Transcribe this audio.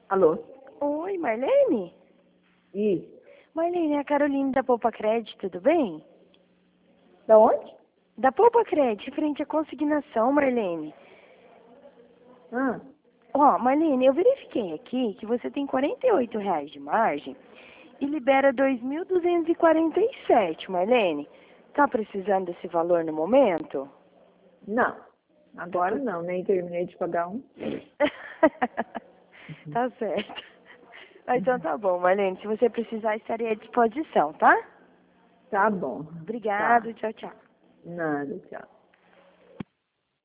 Alô? Oi, Marlene? Isso. Marlene, é a Caroline da Poupa Cred, tudo bem? Da onde? Da Poupa Cred, frente à consignação, Marlene. Ah, Ó, Marlene, eu verifiquei aqui que você tem R$ 48 de margem e libera 2.247, Marlene. Tá precisando desse valor no momento? não. Tá Agora tudo... não, nem terminei de pagar um. Tá certo. Mas então tá bom, Marlene. Se você precisar, estarei à disposição, tá? Tá bom. Obrigada, Tá. tchau, tchau. Nada, tchau.